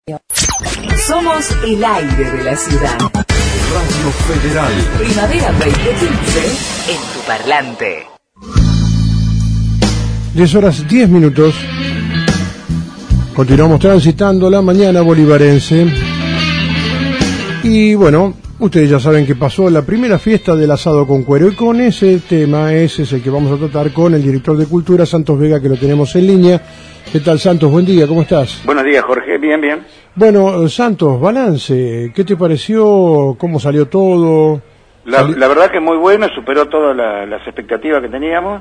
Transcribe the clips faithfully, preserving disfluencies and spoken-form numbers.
Somos el aire de la ciudad. Radio Federal. Primavera veinte quince en tu parlante. diez horas diez minutos. Continuamos transitando la mañana bolivarense. Y bueno, ustedes ya saben que pasó la primera fiesta del asado con cuero. Y con ese tema, ese es el que vamos a tratar con el director de Cultura, Santos Vega, que lo tenemos en línea. ¿Qué tal, Santos? Buen día, ¿cómo estás? Buenos días, Jorge. Bien, bien. Bueno, Santos, balance. ¿Qué te pareció? ¿Cómo salió todo? La, Sali... la verdad que muy bueno, superó todas la, las expectativas que teníamos.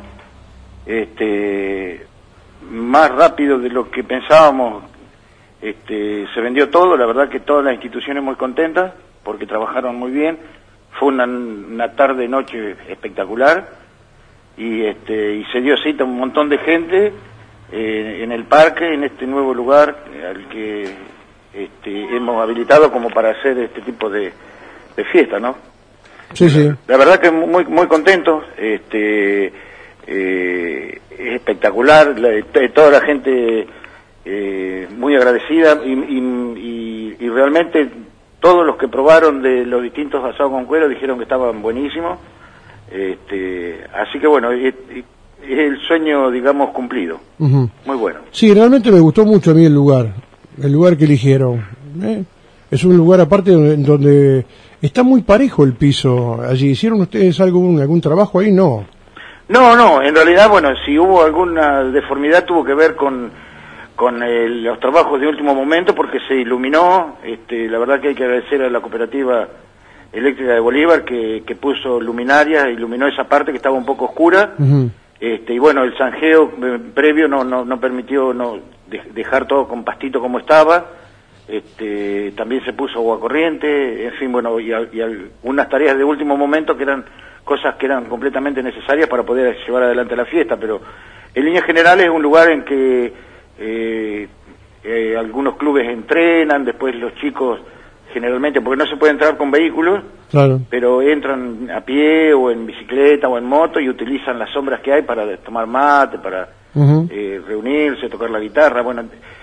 Este, más rápido de lo que pensábamos, este, se vendió todo. La verdad que todas las instituciones muy contentas porque trabajaron muy bien. Fue una, una tarde noche espectacular y este y se dio cita un montón de gente eh, en el parque, en este nuevo lugar al que este, hemos habilitado como para hacer este tipo de, de fiesta, ¿no? Sí, sí. La verdad que muy muy contentos. Este eh, es espectacular, la, toda la gente eh, muy agradecida y, y, y, y realmente todos los que probaron de los distintos asados con cuero dijeron que estaban buenísimos. Este, así que bueno, es, es el sueño, digamos, cumplido. Uh-huh. Muy bueno. Sí, realmente me gustó mucho a mí el lugar, el lugar que eligieron. ¿eh? Es un lugar aparte donde, donde está muy parejo el piso allí. ¿Hicieron ustedes algún algún trabajo ahí? No. No, no, en realidad, bueno, si hubo alguna deformidad tuvo que ver con con el, los trabajos de último momento porque se iluminó. Este, la verdad que hay que agradecer a la cooperativa eléctrica de Bolívar que, que puso luminarias, iluminó esa parte que estaba un poco oscura. Uh-huh. Este, y bueno, el zanjeo previo no no, no permitió no de, dejar todo con pastito como estaba. Este, también se puso agua corriente, en fin, bueno, y, y algunas tareas de último momento que eran cosas que eran completamente necesarias para poder llevar adelante la fiesta, pero en líneas generales es un lugar en que eh, eh, algunos clubes entrenan, después los chicos generalmente, porque no se puede entrar con vehículos, claro, pero entran a pie o en bicicleta o en moto y utilizan las sombras que hay para tomar mate, para uh-huh. eh, reunirse, tocar la guitarra, bueno,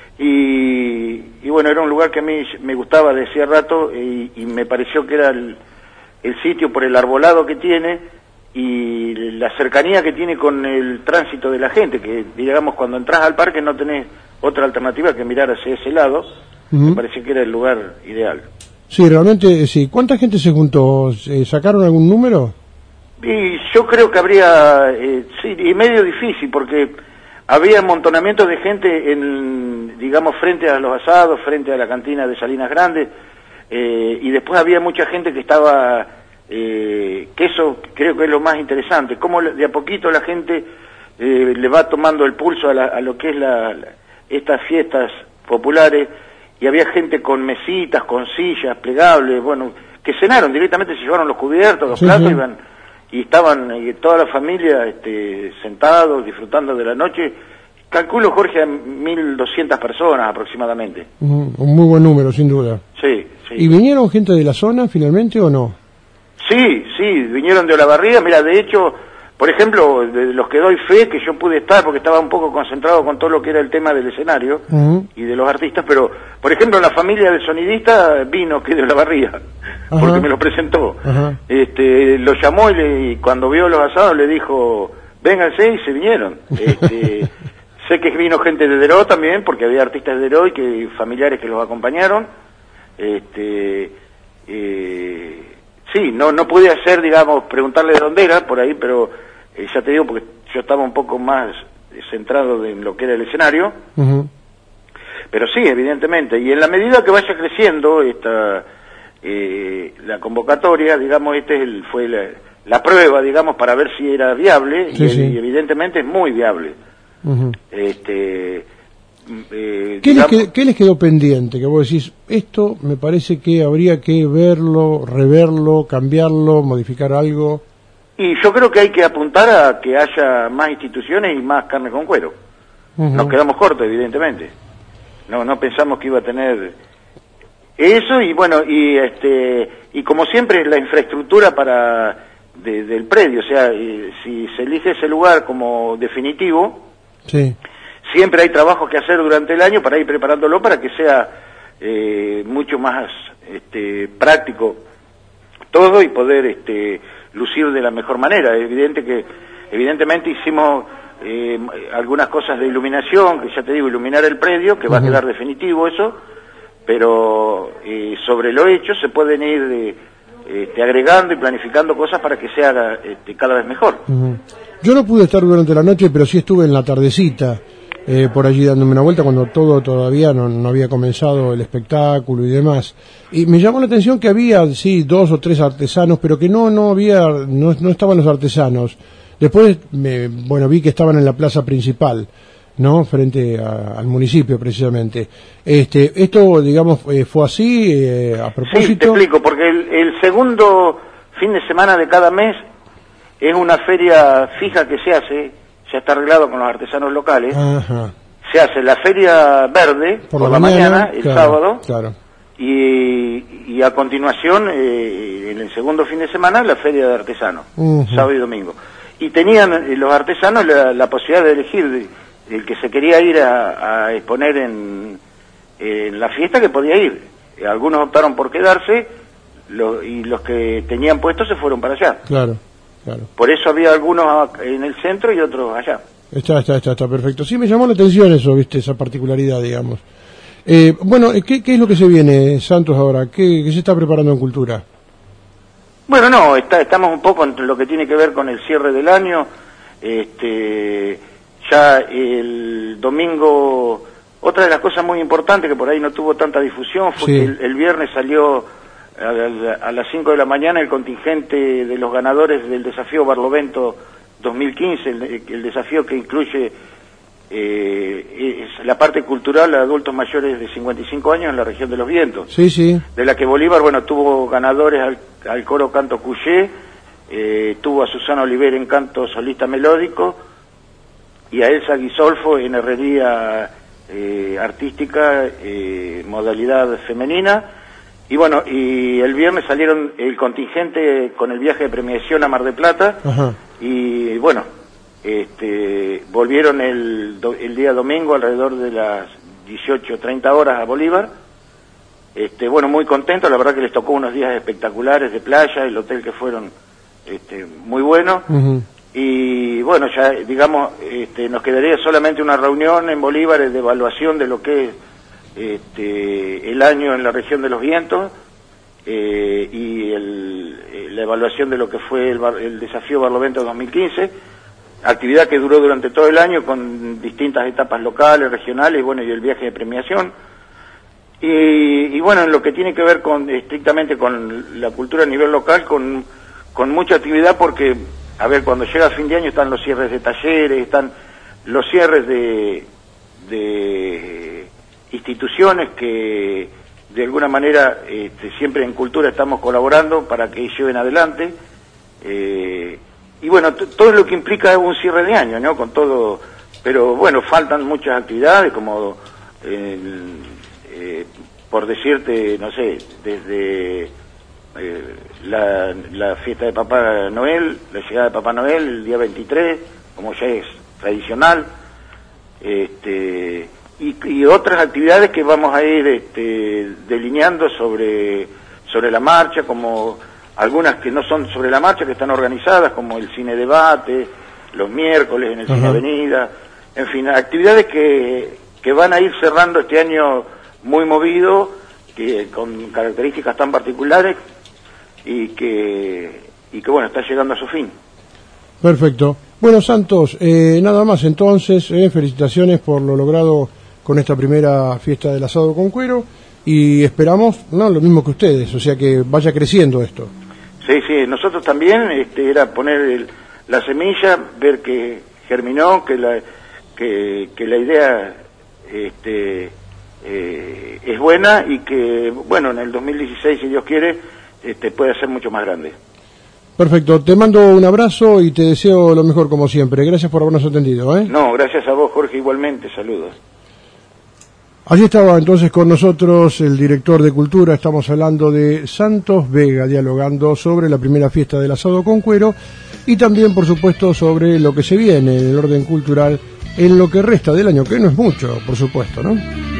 y, y bueno, era un lugar que a mí me gustaba de hacía rato y, y me pareció que era el, el sitio por el arbolado que tiene y la cercanía que tiene con el tránsito de la gente, que digamos cuando entras al parque no tenés otra alternativa que mirar hacia ese lado. Uh-huh. Me pareció que era el lugar ideal. Sí, realmente, sí. ¿Cuánta gente se juntó? ¿Sacaron algún número? Y yo creo que habría, eh, sí, y medio difícil, porque había amontonamientos de gente, en, digamos, frente a los asados, frente a la cantina de Salinas Grandes, eh, y después había mucha gente que estaba, eh, que eso creo que es lo más interesante, cómo de a poquito la gente eh, le va tomando el pulso a, la, a lo que es la, la, estas fiestas populares. Y había gente con mesitas, con sillas plegables, bueno, que cenaron directamente, se llevaron los cubiertos, los sí, platos, sí. Iban, y estaban y toda la familia este, sentados, disfrutando de la noche. Calculo, Jorge, a mil doscientas personas aproximadamente. Uh, un muy buen número, sin duda. Sí, sí. ¿Y vinieron gente de la zona finalmente o no? Sí, sí, vinieron de Olavarría. Mira, de hecho, por ejemplo, de los que doy fe, que yo pude estar porque estaba un poco concentrado con todo lo que era el tema del escenario uh-huh. y de los artistas, pero, por ejemplo, la familia del sonidista vino, que de Olavarría, uh-huh. porque me lo presentó. Uh-huh. Este, lo llamó y, le, y cuando vio los asados le dijo, vénganse, y se vinieron. Este, sé que vino gente de Deró también, porque había artistas de Deró y que, familiares que los acompañaron. Este, eh, sí, no no pude hacer, digamos, preguntarle de dónde era, por ahí, pero eh, ya te digo, porque yo estaba un poco más centrado en lo que era el escenario. Uh-huh. Pero sí, evidentemente, y en la medida que vaya creciendo esta eh, la convocatoria, digamos, este es el, fue la, la prueba, digamos, para ver si era viable, sí, y, sí. y evidentemente es muy viable. Uh-huh. Este... Eh, ¿Qué, digamos, les quedó, ¿Qué les quedó pendiente? Que vos decís, esto me parece que habría que verlo, reverlo, cambiarlo, modificar algo. Y yo creo que hay que apuntar a que haya más instituciones y más carne con cuero. Uh-huh. Nos quedamos cortos, evidentemente. No no pensamos que iba a tener eso y bueno, y este y como siempre la infraestructura para de, del predio, o sea, y, si se elige ese lugar como definitivo, sí. Siempre hay trabajo que hacer durante el año para ir preparándolo para que sea eh, mucho más este, práctico todo y poder este, lucir de la mejor manera. Es evidente que, evidentemente hicimos eh, algunas cosas de iluminación, que ya te digo, iluminar el predio, que va uh-huh. a quedar definitivo eso, pero eh, sobre lo hecho se pueden ir eh, este, agregando y planificando cosas para que se haga este, cada vez mejor. Uh-huh. Yo no pude estar durante la noche, pero sí estuve en la tardecita, eh, por allí dándome una vuelta cuando todo todavía no, no había comenzado el espectáculo y demás. Y me llamó la atención que había, sí, dos o tres artesanos, pero que no no había, no, no estaban los artesanos. Después, me, bueno, vi que estaban en la plaza principal, ¿no? Frente a, al municipio, precisamente. Este, esto, digamos, eh, fue así, eh, a propósito. Sí, te explico, porque el, el segundo fin de semana de cada mes es una feria fija que se hace, ya está arreglado con los artesanos locales. Ajá. Se hace la feria verde por, por la, la mañana, mañana el claro, sábado, claro. Y, y a continuación, eh, en el segundo fin de semana, la feria de artesanos, uh-huh. sábado y domingo. Y tenían eh, los artesanos la, la posibilidad de elegir de, el que se quería ir a, a exponer en, en la fiesta, que podía ir. Algunos optaron por quedarse lo, y los que tenían puestos se fueron para allá. Claro, claro. Por eso había algunos en el centro y otros allá. Está, está, está, está perfecto. Sí, me llamó la atención eso, viste, esa particularidad, digamos. Eh, bueno, ¿qué, ¿qué es lo que se viene, Santos, ahora? ¿Qué, qué se está preparando en Cultura? Bueno, no, está, estamos un poco en lo que tiene que ver con el cierre del año. Este, ya el domingo, otra de las cosas muy importantes que por ahí no tuvo tanta difusión fue sí. que el, el viernes salió a, a las cinco de la mañana el contingente de los ganadores del desafío Barlovento dos mil quince, el, el desafío que incluye eh, es la parte cultural a adultos mayores de cincuenta y cinco años en la región de Los Vientos. Sí, sí. De la que Bolívar, bueno, tuvo ganadores al, al coro canto Cuyé, eh, tuvo a Susana Oliver en canto solista melódico y a Elsa Guisolfo en herrería eh, artística, eh, modalidad femenina. Y bueno, y el viernes salieron el contingente con el viaje de premiación a Mar del Plata. Ajá. Y bueno, este, volvieron el, el día domingo alrededor de las dieciocho treinta horas a Bolívar. Este, bueno, muy contentos, la verdad que les tocó unos días espectaculares de playa, el hotel que fueron este, muy buenos. Uh-huh. Y bueno, ya digamos, este, nos quedaría solamente una reunión en Bolívar de evaluación de lo que es este, el año en la región de Los Vientos. Eh, y el, eh, la evaluación de lo que fue el, bar, el desafío Barlovento dos mil quince, actividad que duró durante todo el año con distintas etapas locales, regionales, bueno, y el viaje de premiación. Y, y bueno, en lo que tiene que ver con estrictamente con la cultura a nivel local, con, con mucha actividad porque, a ver, cuando llega fin de año están los cierres de talleres, están los cierres de, de instituciones que de alguna manera este, siempre en Cultura estamos colaborando para que lleven adelante, eh, y bueno, t- todo lo que implica un cierre de año, ¿no? Con todo, pero bueno, faltan muchas actividades, como, eh, eh, por decirte, no sé, desde eh, la, la fiesta de Papá Noel, la llegada de Papá Noel el día veintitrés, como ya es tradicional, este... Y, y otras actividades que vamos a ir este, delineando sobre, sobre la marcha, como algunas que no son sobre la marcha, que están organizadas, como el cine debate, los miércoles en el uh-huh. Cine Avenida, en fin, actividades que, que van a ir cerrando este año muy movido, que, con características tan particulares, y que, y que bueno, está llegando a su fin. Perfecto. Bueno, Santos, eh, nada más entonces, eh, felicitaciones por lo logrado con esta primera fiesta del asado con cuero, y esperamos, no, lo mismo que ustedes, o sea que vaya creciendo esto. Sí, sí, nosotros también, este, era poner el, la semilla, ver que germinó, que la, que, que la idea este, eh, es buena y que, bueno, en el dos mil dieciséis, si Dios quiere, este, puede ser mucho más grande. Perfecto, te mando un abrazo y te deseo lo mejor como siempre. Gracias por habernos atendido, ¿eh? No, gracias a vos, Jorge, igualmente, saludos. Allí estaba entonces con nosotros el director de Cultura, estamos hablando de Santos Vega, dialogando sobre la primera fiesta del asado con cuero y también, por supuesto, sobre lo que se viene en el orden cultural en lo que resta del año, que no es mucho, por supuesto, ¿no?